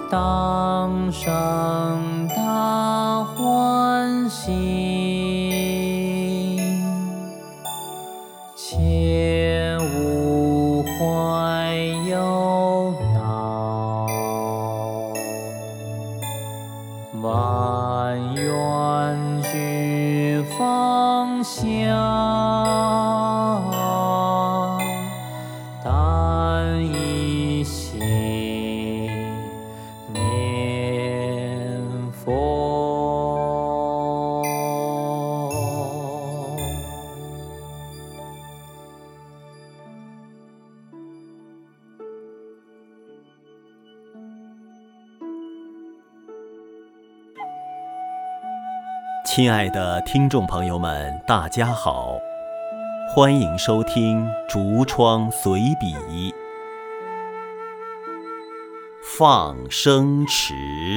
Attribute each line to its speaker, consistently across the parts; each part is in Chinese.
Speaker 1: 当生大欢喜，切勿怀忧恼，万愿俱放下，但一心念佛。
Speaker 2: 亲爱的听众朋友们，大家好，欢迎收听竹窗随笔。放生池，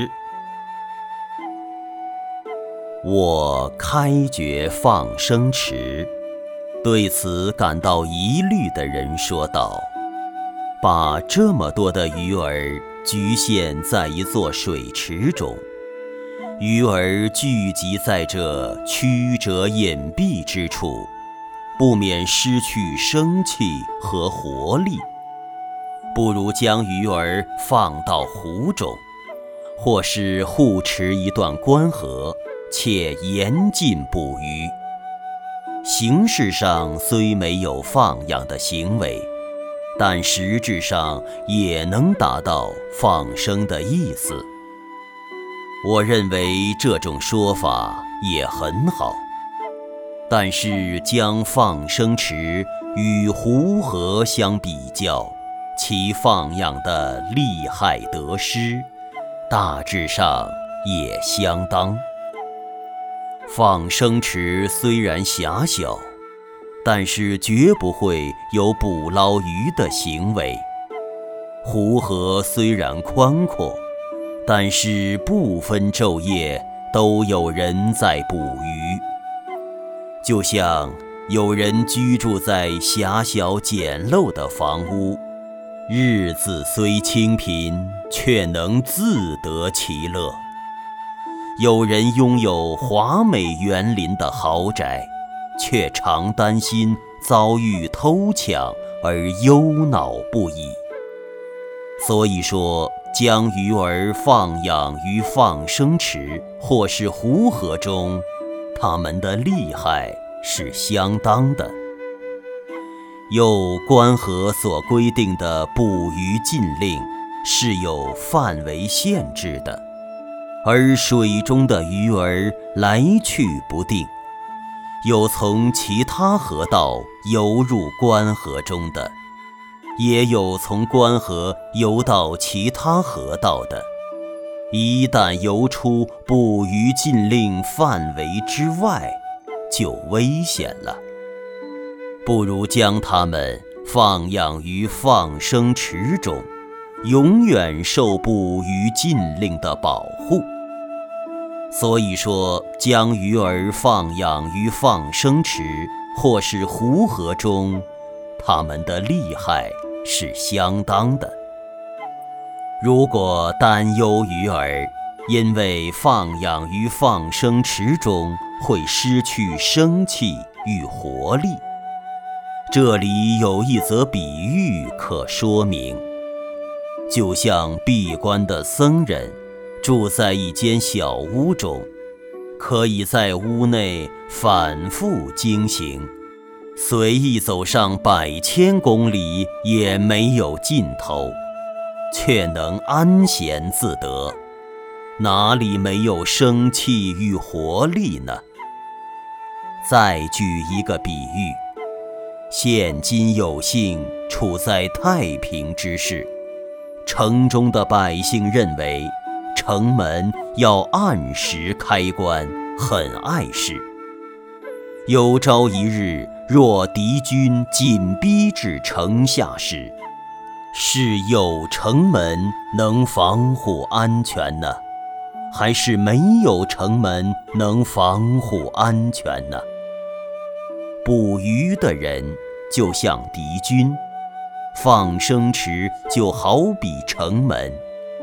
Speaker 2: 我开掘放生池，对此感到疑虑的人说道：把这么多的鱼儿局限在一座水池中，鱼儿聚集在这曲折隐蔽之处，不免失去生气和活力。不如将鱼儿放到湖中，或是护持一段关河，且严禁捕鱼。形式上虽没有放养的行为，但实质上也能达到放生的意思。我认为这种说法也很好，但是将放生池与湖河相比较，其放养的利害得失，大致上也相当。放生池虽然狭小，但是绝不会有捕捞鱼的行为。湖河虽然宽阔，但是不分昼夜都有人在捕鱼。就像有人居住在狭小简陋的房屋，日子虽清贫，却能自得其乐。有人拥有华美园林的豪宅，却常担心遭遇偷抢而忧恼不已。所以说，将鱼儿放养于放生池或是湖河中，它们的利害是相当的。又关河所规定的捕鱼禁令是有范围限制的，而水中的鱼儿来去不定，有从其他河道游入关河中的，也有从关河游到其他河道的。一旦游出捕鱼禁令范围之外，就危险了。不如将它们放养于放生池中，永远受捕鱼禁令的保护。所以说，将鱼儿放养于放生池或是湖河中，它们的利害是相当的。如果担忧鱼儿因为放养于放生池中会失去生气与活力，这里有一则比喻可说明。就像闭关的僧人住在一间小屋中，可以在屋内反复经行，随意走上100千公里也没有尽头，却能安闲自得，哪里没有生气与活力呢？再举一个比喻，现今有幸处在太平之世，城中的百姓认为城门要按时开关，很碍事。有朝一日，若敌军紧逼至城下时，是有城门能防护安全呢，还是没有城门能防护安全呢？捕鱼的人就像敌军，放生池就好比城门。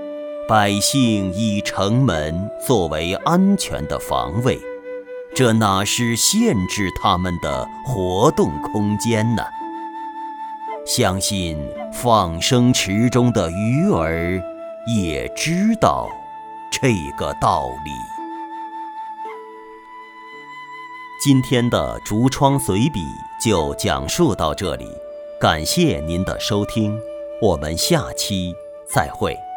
Speaker 2: 百姓以城门作为安全的防卫，这哪是限制他们的活动空间呢？相信放生池中的鱼儿也知道这个道理。今天的竹窗随笔就讲述到这里，感谢您的收听，我们下期再会。